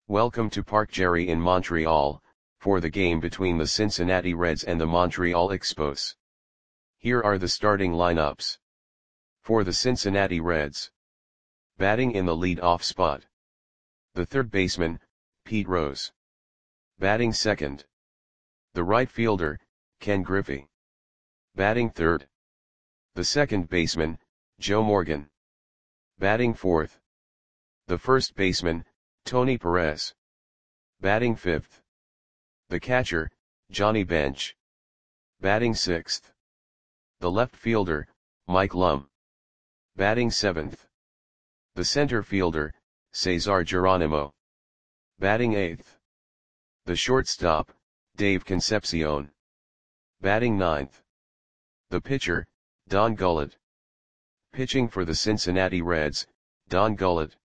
Welcome to Parc Gerry in Montreal, for the game between the Cincinnati Reds and the Montreal Expos. Here are the starting lineups. For the Cincinnati Reds. Batting in the lead-off spot. The third baseman, Pete Rose. Batting second. The right fielder, Ken Griffey. Batting third. The second baseman, Joe Morgan. Batting fourth. The first baseman, Tony Perez. Batting fifth. The catcher, Johnny Bench. Batting sixth. The left fielder, Mike Lum. Batting seventh. The center fielder, Cesar Geronimo. Batting eighth. The shortstop, Dave Concepcion. Batting ninth. The pitcher, Don Gullett. Pitching for the Cincinnati Reds, Don Gullett.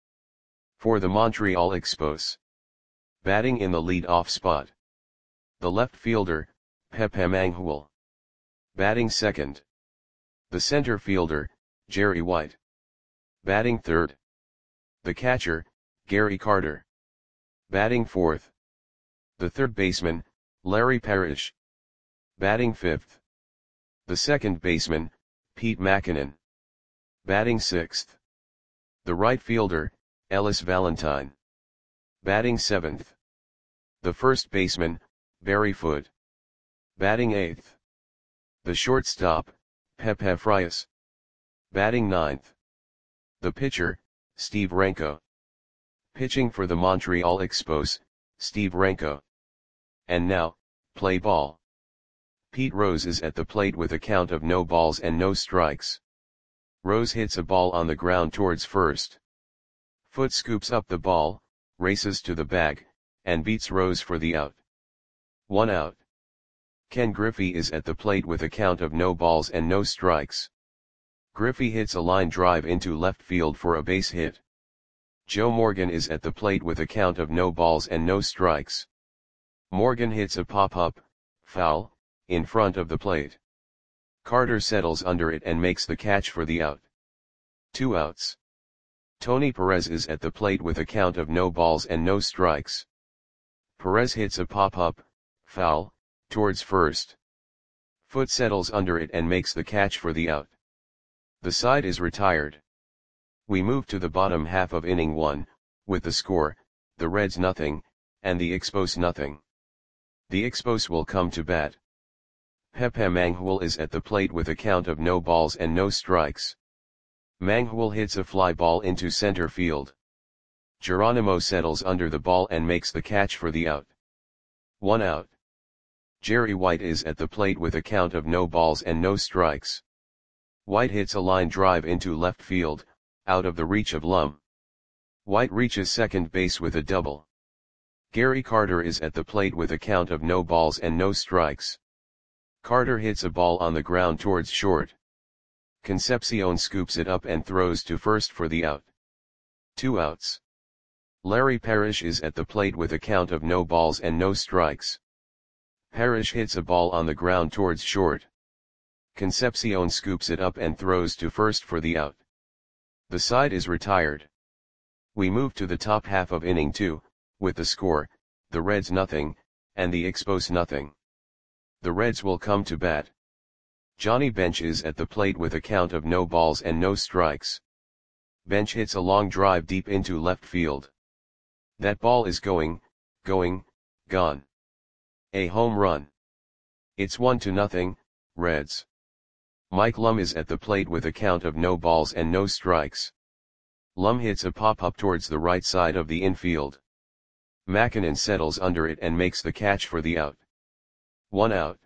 For the Montreal Expos. Batting in the lead-off spot. The left fielder, Pepe Mangual. Batting second. The center fielder, Jerry White. Batting third. The catcher, Gary Carter. Batting fourth. The third baseman, Larry Parrish. Batting fifth. The second baseman, Pete Mackinnon. Batting sixth. The right fielder, Ellis Valentine. Batting seventh. The first baseman, Barry Foote. Batting eighth. The shortstop, Pepe Frias. Batting ninth. The pitcher, Steve Renko. Pitching for the Montreal Expos, Steve Renko. And now, play ball. Pete Rose is at the plate with a count of no balls and no strikes. Rose hits a ball on the ground towards first. Foote scoops up the ball, races to the bag, and beats Rose for the out. 1 out. Ken Griffey is at the plate with a count of no balls and no strikes. Griffey hits a line drive into left field for a base hit. Joe Morgan is at the plate with a count of no balls and no strikes. Morgan hits a pop-up, foul, in front of the plate. Carter settles under it and makes the catch for the out. 2 outs. Tony Perez is at the plate with a count of no balls and no strikes. Perez hits a pop-up, foul, towards first. Foote settles under it and makes the catch for the out. The side is retired. We move to the bottom half of inning 1, with the score, the Reds nothing, and the Expos nothing. The Expos will come to bat. Pepe Mangual is at the plate with a count of no balls and no strikes. Mangual hits a fly ball into center field. Geronimo settles under the ball and makes the catch for the out. 1 out. Jerry White is at the plate with a count of no balls and no strikes. White hits a line drive into left field, out of the reach of Lum. White reaches second base with a double. Gary Carter is at the plate with a count of no balls and no strikes. Carter hits a ball on the ground towards short. Concepcion scoops it up and throws to first for the out. 2 outs. Larry Parrish is at the plate with a count of no balls and no strikes. Parrish hits a ball on the ground towards short. Concepcion scoops it up and throws to first for the out. The side is retired. We move to the top half of inning 2, with the score, the Reds nothing, and the Expos nothing. The Reds will come to bat. Johnny Bench is at the plate with a count of no balls and no strikes. Bench hits a long drive deep into left field. That ball is going, gone. A home run. It's 1-0, Reds. Mike Lum is at the plate with a count of no balls and no strikes. Lum hits a pop-up towards the right side of the infield. Mackinnon settles under it and makes the catch for the out. 1 out.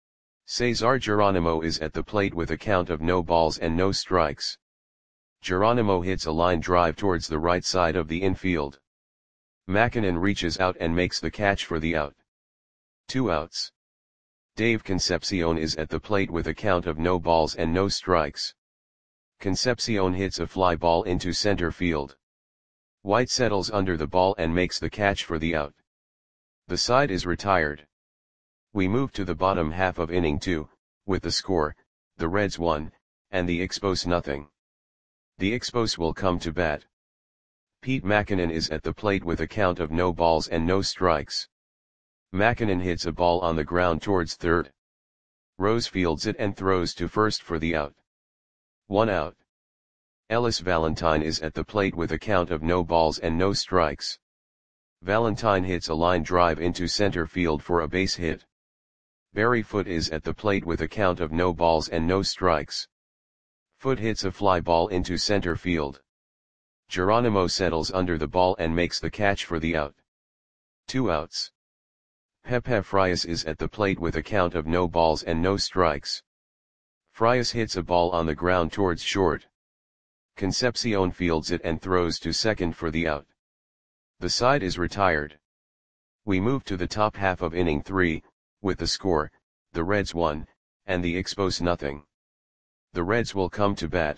Cesar Geronimo is at the plate with a count of no balls and no strikes. Geronimo hits a line drive towards the right side of the infield. Mackinnon reaches out and makes the catch for the out. 2 outs. Dave Concepcion is at the plate with a count of no balls and no strikes. Concepcion hits a fly ball into center field. White settles under the ball and makes the catch for the out. The side is retired. We move to the bottom half of inning 2, with the score, the Reds 1, and the Expos nothing. The Expos will come to bat. Pete Mackinnon is at the plate with a count of no balls and no strikes. Mackinnon hits a ball on the ground towards third. Rose fields it and throws to first for the out. 1 out. Ellis Valentine is at the plate with a count of no balls and no strikes. Valentine hits a line drive into center field for a base hit. Barry Foote is at the plate with a count of no balls and no strikes. Foote hits a fly ball into center field. Geronimo settles under the ball and makes the catch for the out. 2 outs. Pepe Frias is at the plate with a count of no balls and no strikes. Frias hits a ball on the ground towards short. Concepcion fields it and throws to second for the out. The side is retired. We move to the top half of inning 3, with the score, the Reds 1, and the Expos nothing. The Reds will come to bat.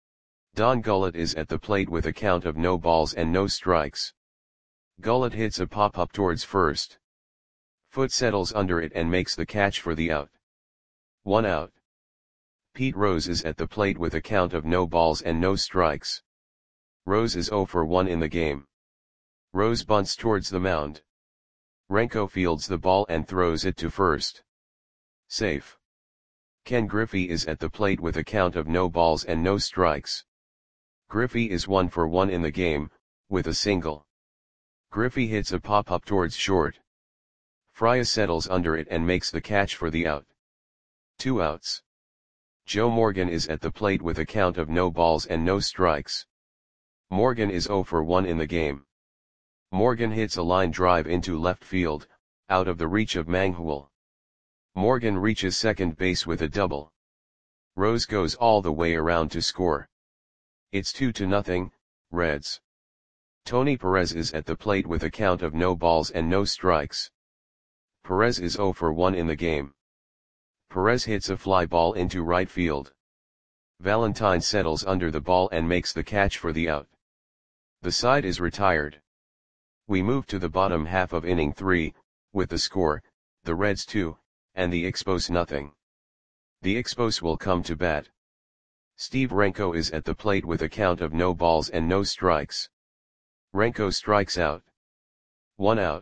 Don Gullett is at the plate with a count of no balls and no strikes. Gullett hits a pop-up towards first. Foote settles under it and makes the catch for the out. 1 out. Pete Rose is at the plate with a count of no balls and no strikes. Rose is 0 for 1 in the game. Rose bunts towards the mound. Renko fields the ball and throws it to first. Safe. Ken Griffey is at the plate with a count of no balls and no strikes. Griffey is 1 for 1 in the game, with a single. Griffey hits a pop-up towards short. Frias settles under it and makes the catch for the out. 2 outs. Joe Morgan is at the plate with a count of no balls and no strikes. Morgan is 0 for 1 in the game. Morgan hits a line drive into left field, out of the reach of Manghul. Morgan reaches second base with a double. Rose goes all the way around to score. It's 2-0, Reds. Tony Perez is at the plate with a count of no balls and no strikes. Perez is 0 for 1 in the game. Perez hits a fly ball into right field. Valentine settles under the ball and makes the catch for the out. The side is retired. We move to the bottom half of inning 3, with the score, the Reds 2, and the Expos nothing. The Expos will come to bat. Steve Renko is at the plate with a count of no balls and no strikes. Renko strikes out. 1 out.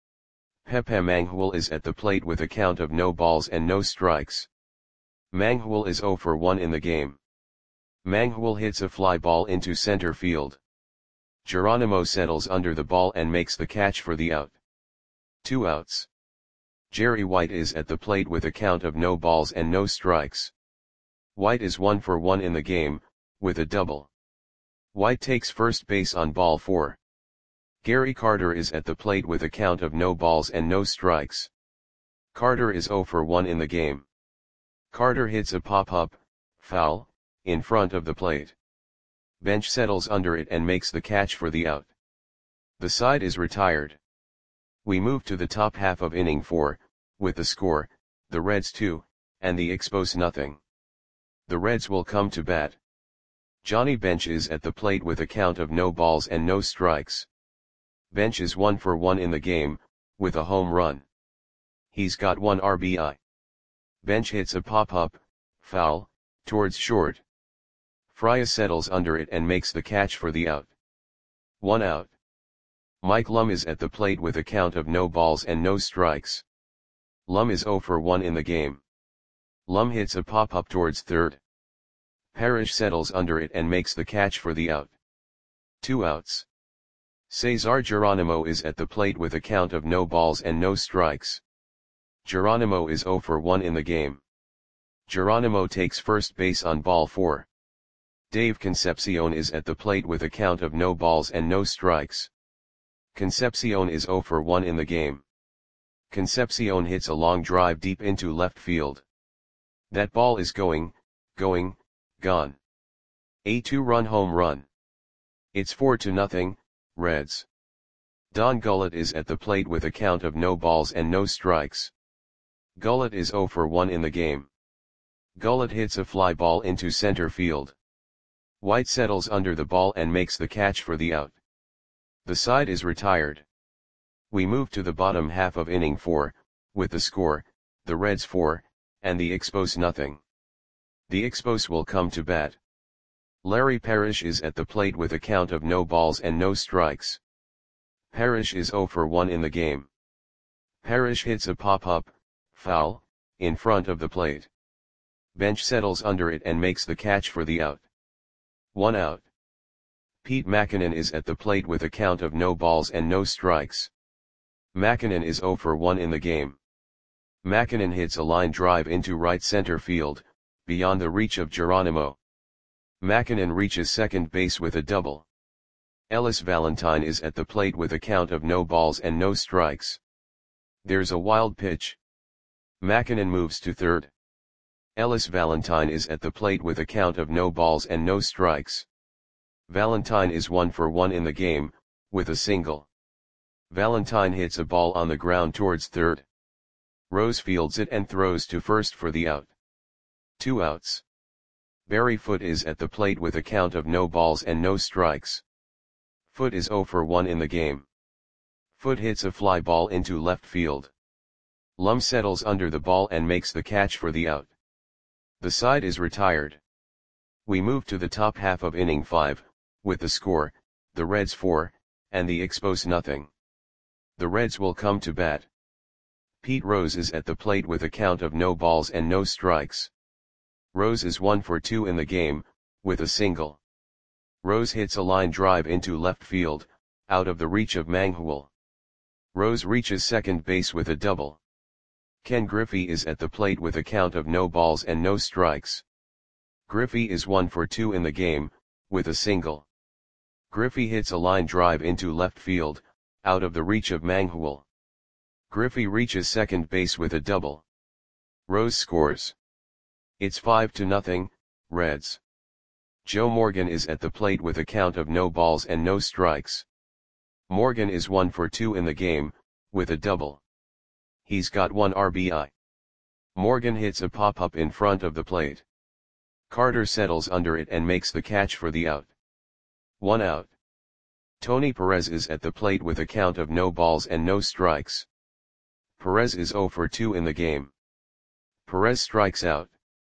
Pepe Manghul is at the plate with a count of no balls and no strikes. Manghul is 0 for 1 in the game. Manghul hits a fly ball into center field. Geronimo settles under the ball and makes the catch for the out. 2 outs. Jerry White is at the plate with a count of no balls and no strikes. White is 1 for 1 in the game, with a double. White takes first base on ball 4. Gary Carter is at the plate with a count of no balls and no strikes. Carter is 0 for 1 in the game. Carter hits a pop-up, foul, in front of the plate. Bench settles under it and makes the catch for the out. The side is retired. We move to the top half of inning 4, with the score, the Reds 2, and the Expos nothing. The Reds will come to bat. Johnny Bench is at the plate with a count of no balls and no strikes. Bench is 1 for 1 in the game, with a home run. He's got 1 RBI. Bench hits a pop-up, foul, towards short. Frias settles under it and makes the catch for the out. 1 out. Mike Lum is at the plate with a count of no balls and no strikes. Lum is 0 for 1 in the game. Lum hits a pop-up towards third. Parrish settles under it and makes the catch for the out. 2 outs. Cesar Geronimo is at the plate with a count of no balls and no strikes. Geronimo is 0 for 1 in the game. Geronimo takes first base on ball 4. Dave Concepcion is at the plate with a count of no balls and no strikes. Concepcion is 0 for 1 in the game. Concepcion hits a long drive deep into left field. That ball is gone. A 2-run home run. It's 4-0, Reds. Don Gullett is at the plate with a count of no balls and no strikes. Gullett is 0 for 1 in the game. Gullett hits a fly ball into center field. White settles under the ball and makes the catch for the out. The side is retired. We move to the bottom half of inning 4, with the score, the Reds 4, and the Expos nothing. The Expos will come to bat. Larry Parrish is at the plate with a count of no balls and no strikes. Parrish is 0 for 1 in the game. Parrish hits a pop-up, foul, in front of the plate. Bench settles under it and makes the catch for the out. 1 out. Pete Mackinnon is at the plate with a count of no balls and no strikes. Mackinnon is 0 for 1 in the game. Mackinnon hits a line drive into right center field, beyond the reach of Geronimo. Mackinnon reaches second base with a double. Ellis Valentine is at the plate with a count of no balls and no strikes. There's a wild pitch. Mackinnon moves to third. Ellis Valentine is at the plate with a count of no balls and no strikes. Valentine is 1 for 1 in the game, with a single. Valentine hits a ball on the ground towards third. Rose fields it and throws to first for the out. 2 outs. Barry Foote is at the plate with a count of no balls and no strikes. Foote is 0 for 1 in the game. Foote hits a fly ball into left field. Lum settles under the ball and makes the catch for the out. The side is retired. We move to the top half of inning 5, with the score, the Reds 4, and the Expos nothing. The Reds will come to bat. Pete Rose is at the plate with a count of no balls and no strikes. Rose is 1 for 2 in the game, with a single. Rose hits a line drive into left field, out of the reach of Manghul. Rose reaches second base with a double. Ken Griffey is at the plate with a count of no balls and no strikes. Griffey is 1 for 2 in the game, with a single. Griffey hits a line drive into left field, out of the reach of Manghul. Griffey reaches second base with a double. Rose scores. It's 5-0, Reds. Joe Morgan is at the plate with a count of no balls and no strikes. Morgan is 1 for 2 in the game, with a double. He's got 1 RBI. Morgan hits a pop-up in front of the plate. Carter settles under it and makes the catch for the out. 1 out. Tony Perez is at the plate with a count of no balls and no strikes. Perez is 0 for 2 in the game. Perez strikes out.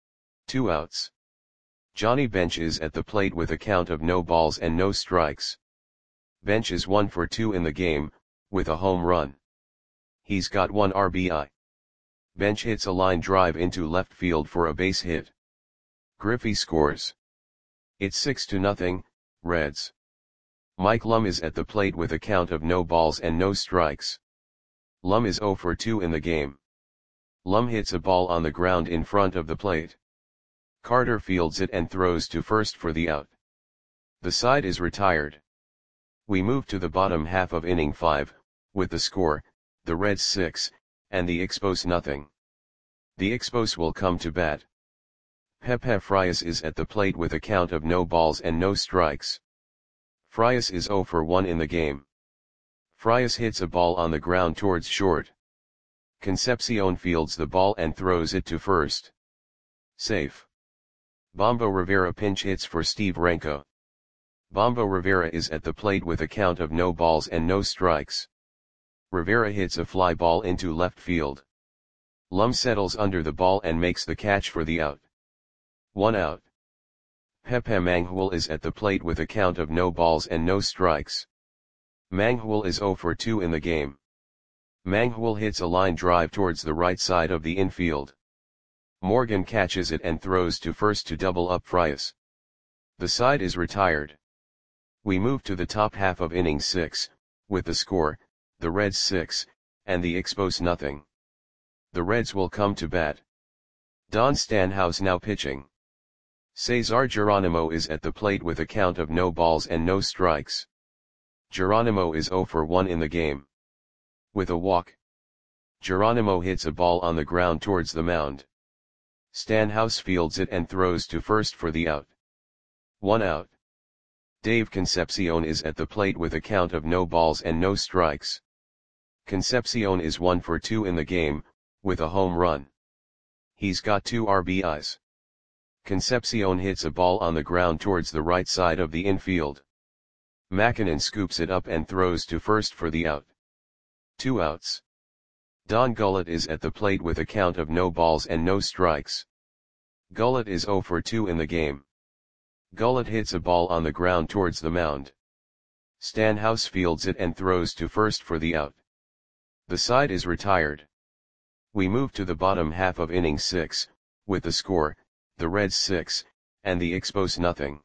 2 outs. Johnny Bench is at the plate with a count of no balls and no strikes. Bench is 1 for 2 in the game, with a home run. He's got 1 RBI. Bench hits a line drive into left field for a base hit. Griffey scores. It's 6-0, Reds. Mike Lum is at the plate with a count of no balls and no strikes. Lum is 0 for 2 in the game. Lum hits a ball on the ground in front of the plate. Carter fields it and throws to first for the out. The side is retired. We move to the bottom half of inning 5, with the score, the Reds 6, and the Expos nothing. The Expos will come to bat. Pepe Frias is at the plate with a count of no balls and no strikes. Frias is 0 for 1 in the game. Frias hits a ball on the ground towards short. Concepcion fields the ball and throws it to first. Safe. Bombo Rivera pinch hits for Steve Renko. Bombo Rivera is at the plate with a count of no balls and no strikes. Rivera hits a fly ball into left field. Lum settles under the ball and makes the catch for the out. 1 out. Pepe Manghul is at the plate with a count of no balls and no strikes. Manghul is 0 for 2 in the game. Manghul hits a line drive towards the right side of the infield. Morgan catches it and throws to first to double up Frias. The side is retired. We move to the top half of inning 6, with the score, the Reds 6, and the Expos nothing. The Reds will come to bat. Don Stanhouse now pitching. Cesar Geronimo is at the plate with a count of no balls and no strikes. Geronimo is 0 for 1 in the game. With a walk. Geronimo hits a ball on the ground towards the mound. Stanhouse fields it and throws to first for the out. 1 out. Dave Concepcion is at the plate with a count of no balls and no strikes. Concepcion is 1 for 2 in the game, with a home run. He's got 2 RBIs. Concepcion hits a ball on the ground towards the right side of the infield. Mackinnon scoops it up and throws to first for the out. 2 outs. Don Gullett is at the plate with a count of no balls and no strikes. Gullett is 0 for 2 in the game. Gullett hits a ball on the ground towards the mound. Stanhouse fields it and throws to first for the out. The side is retired. We move to the bottom half of inning 6, with the score, the Reds 6, and the Expos nothing.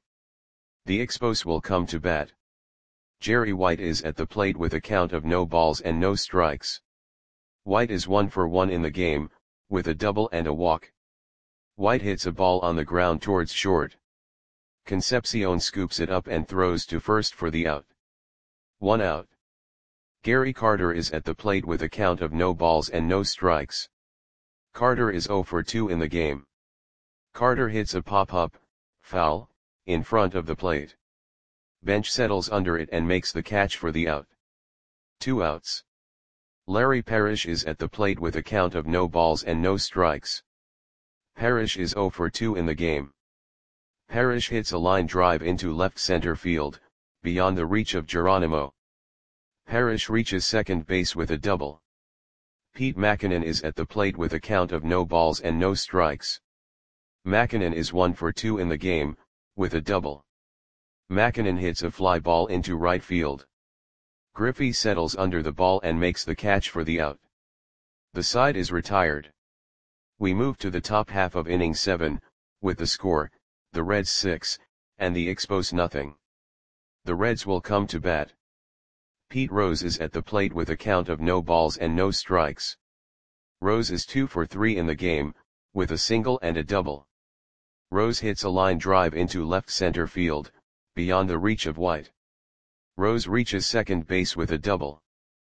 The Expos will come to bat. Jerry White is at the plate with a count of no balls and no strikes. White is 1 for 1 in the game, with a double and a walk. White hits a ball on the ground towards short. Concepcion scoops it up and throws to first for the out. 1 out. Gary Carter is at the plate with a count of no balls and no strikes. Carter is 0 for 2 in the game. Carter hits a pop-up, foul, in front of the plate. Bench settles under it and makes the catch for the out. 2 outs. Larry Parrish is at the plate with a count of no balls and no strikes. Parrish is 0 for 2 in the game. Parrish hits a line drive into left center field, beyond the reach of Geronimo. Parrish reaches second base with a double. Pete Mackinnon is at the plate with a count of no balls and no strikes. Mackinnon is 1 for 2 in the game, with a double. Mackinnon hits a fly ball into right field. Griffey settles under the ball and makes the catch for the out. The side is retired. We move to the top half of inning 7, with the score, the Reds 6, and the Expos nothing. The Reds will come to bat. Pete Rose is at the plate with a count of no balls and no strikes. Rose is 2 for 3 in the game, with a single and a double. Rose hits a line drive into left center field, beyond the reach of White. Rose reaches second base with a double.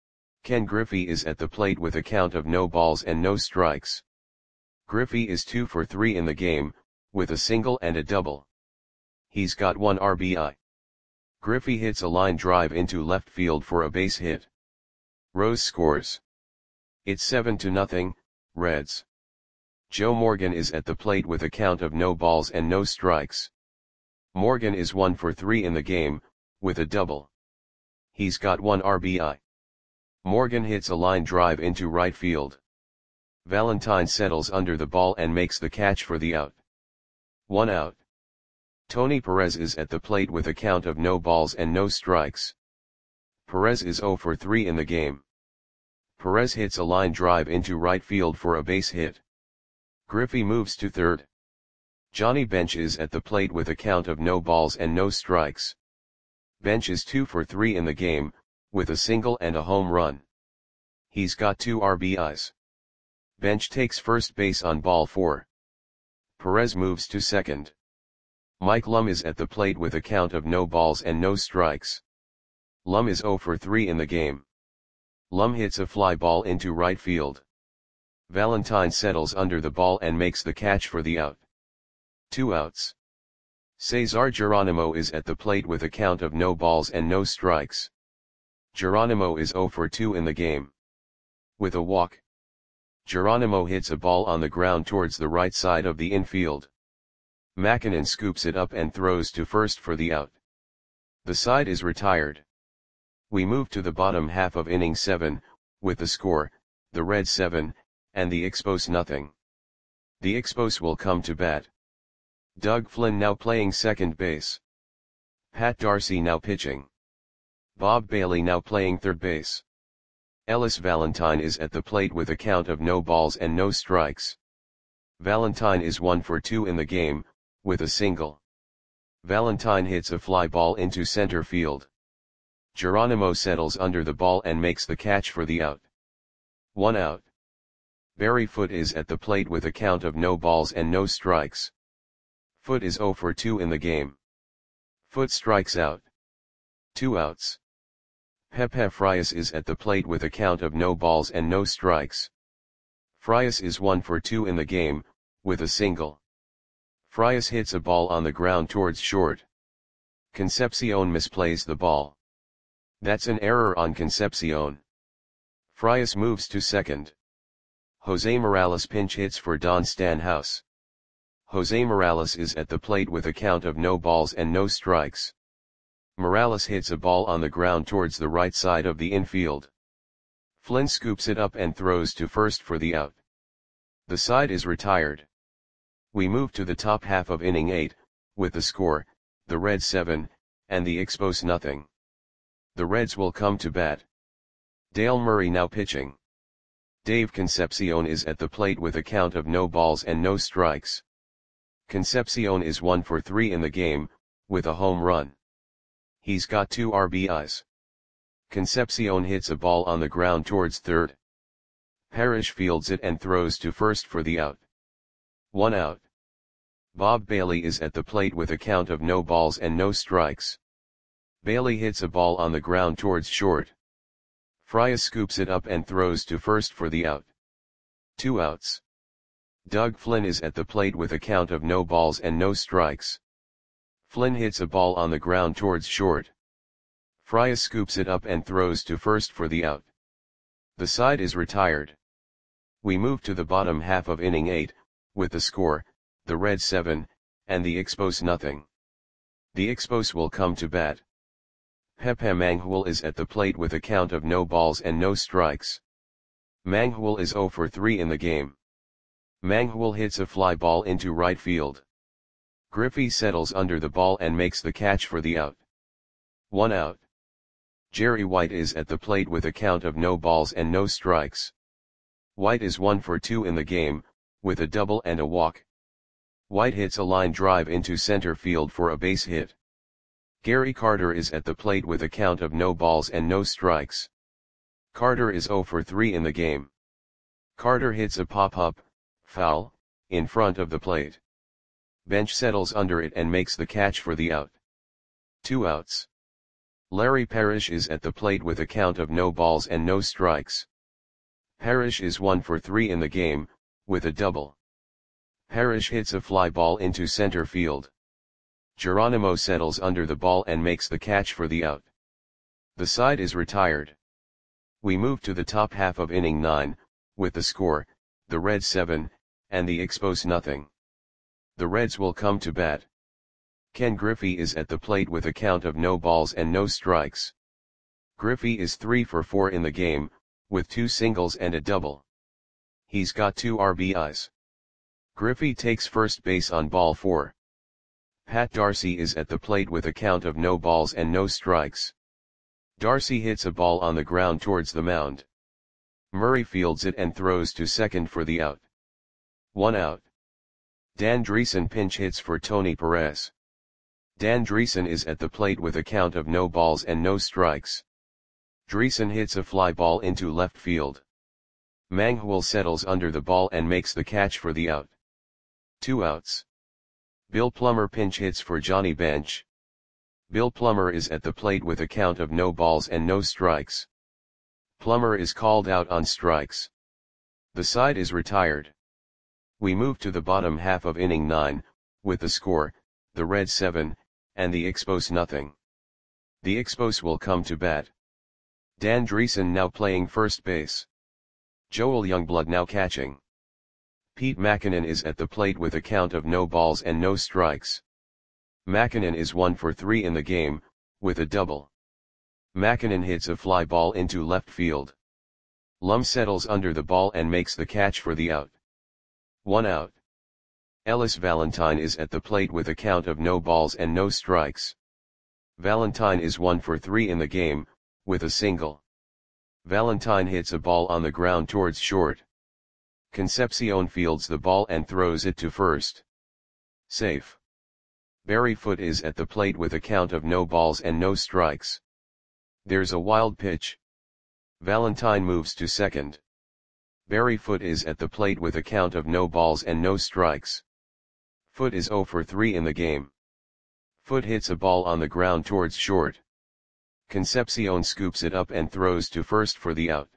Ken Griffey is at the plate with a count of no balls and no strikes. Griffey is 2 for 3 in the game, with a single and a double. He's got 1 RBI. Griffey hits a line drive into left field for a base hit. Rose scores. It's 7-0, Reds. Joe Morgan is at the plate with a count of no balls and no strikes. Morgan is 1 for 3 in the game, with a double. He's got 1 RBI. Morgan hits a line drive into right field. Valentine settles under the ball and makes the catch for the out. 1 out. Tony Perez is at the plate with a count of no balls and no strikes. Perez is 0 for 3 in the game. Perez hits a line drive into right field for a base hit. Griffey moves to third. Johnny Bench is at the plate with a count of no balls and no strikes. Bench is 2 for 3 in the game, with a single and a home run. He's got 2 RBIs. Bench takes first base on ball 4. Perez moves to second. Mike Lum is at the plate with a count of no balls and no strikes. Lum is 0 for 3 in the game. Lum hits a fly ball into right field. Valentine settles under the ball and makes the catch for the out. 2 outs. Cesar Geronimo is at the plate with a count of no balls and no strikes. Geronimo is 0 for 2 in the game. With a walk. Geronimo hits a ball on the ground towards the right side of the infield. Mackinnon scoops it up and throws to first for the out. The side is retired. We move to the bottom half of inning 7, with the score, the Reds 7, and the Expos nothing. The Expos will come to bat. Doug Flynn now playing second base. Pat Darcy now pitching. Bob Bailey now playing third base. Ellis Valentine is at the plate with a count of no balls and no strikes. Valentine is 1 for 2 in the game, with a single. Valentine hits a fly ball into center field. Geronimo settles under the ball and makes the catch for the out. 1 out. Barry Foote is at the plate with a count of no balls and no strikes. Foote is 0 for 2 in the game. Foote strikes out. 2 outs. Pepe Frias is at the plate with a count of no balls and no strikes. Frias is 1 for 2 in the game, with a single. Frias hits a ball on the ground towards short. Concepcion misplays the ball. That's an error on Concepcion. Frias moves to second. Jose Morales pinch hits for Don Stanhouse. Jose Morales is at the plate with a count of no balls and no strikes. Morales hits a ball on the ground towards the right side of the infield. Flynn scoops it up and throws to first for the out. The side is retired. We move to the top half of inning 8, with the score, the Reds 7, and the Expos nothing. The Reds will come to bat. Dale Murray now pitching. Dave Concepcion is at the plate with a count of no balls and no strikes. Concepcion is 1 for 3 in the game, with a home run. He's got 2 RBIs. Concepcion hits a ball on the ground towards third. Parrish fields it and throws to first for the out. 1 out. Bob Bailey is at the plate with a count of no balls and no strikes. Bailey hits a ball on the ground towards short. Frias scoops it up and throws to first for the out. 2 outs. Doug Flynn is at the plate with a count of no balls and no strikes. Flynn hits a ball on the ground towards short. Frias scoops it up and throws to first for the out. The side is retired. We move to the bottom half of inning 8, with the score, the Reds 7, and the Expos nothing. The Expos will come to bat. Pepe Manghul is at the plate with a count of no balls and no strikes. Manghul is 0 for 3 in the game. Manghul hits a fly ball into right field. Griffey settles under the ball and makes the catch for the out. 1 out. Jerry White is at the plate with a count of no balls and no strikes. White is 1 for 2 in the game, with a double and a walk. White hits a line drive into center field for a base hit. Gary Carter is at the plate with a count of no balls and no strikes. Carter is 0 for 3 in the game. Carter hits a pop-up, foul, in front of the plate. Bench settles under it and makes the catch for the out. 2 outs. Larry Parrish is at the plate with a count of no balls and no strikes. Parrish is 1 for 3 in the game, with a double. Parrish hits a fly ball into center field. Geronimo settles under the ball and makes the catch for the out. The side is retired. We move to the top half of inning 9, with the score, the Reds 7, and the Expos nothing. The Reds will come to bat. Ken Griffey is at the plate with a count of no balls and no strikes. Griffey is 3 for 4 in the game, with 2 singles and a double. He's got 2 RBIs. Griffey takes first base on ball 4. Pat Darcy is at the plate with a count of no balls and no strikes. Darcy hits a ball on the ground towards the mound. Murray fields it and throws to second for the out. 1 out. Dan Dreesen pinch hits for Tony Perez. Dan Dreesen is at the plate with a count of no balls and no strikes. Dreesen hits a fly ball into left field. Manghul settles under the ball and makes the catch for the out. 2 outs. Bill Plummer pinch hits for Johnny Bench. Bill Plummer is at the plate with a count of no balls and no strikes. Plummer is called out on strikes. The side is retired. We move to the bottom half of inning 9, with the score, the Reds 7, and the Expos nothing. The Expos will come to bat. Dan Dreesen now playing first base. Joel Youngblood now catching. Pete Mackinnon is at the plate with a count of no balls and no strikes. Mackinnon is 1 for 3 in the game, with a double. Mackinnon hits a fly ball into left field. Lum settles under the ball and makes the catch for the out. 1 out. Ellis Valentine is at the plate with a count of no balls and no strikes. Valentine is 1 for 3 in the game, with a single. Valentine hits a ball on the ground towards short. Concepcion fields the ball and throws it to first. Safe. Barry Foote is at the plate with a count of no balls and no strikes. There's a wild pitch. Valentine moves to second. Barry Foote is at the plate with a count of no balls and no strikes. Foote is 0 for 3 in the game. Foote hits a ball on the ground towards short. Concepcion scoops it up and throws to first for the out.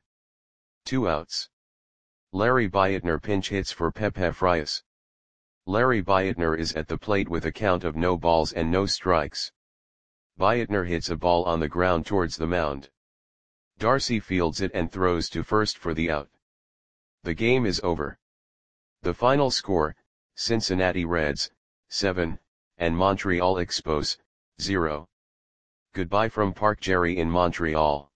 2 outs. Larry Bietner pinch hits for Pepe Frias. Larry Bietner is at the plate with a count of no balls and no strikes. Bietner hits a ball on the ground towards the mound. Darcy fields it and throws to first for the out. The game is over. The final score, Cincinnati Reds, 7, and Montreal Expos, 0. Goodbye from Park Jerry in Montreal.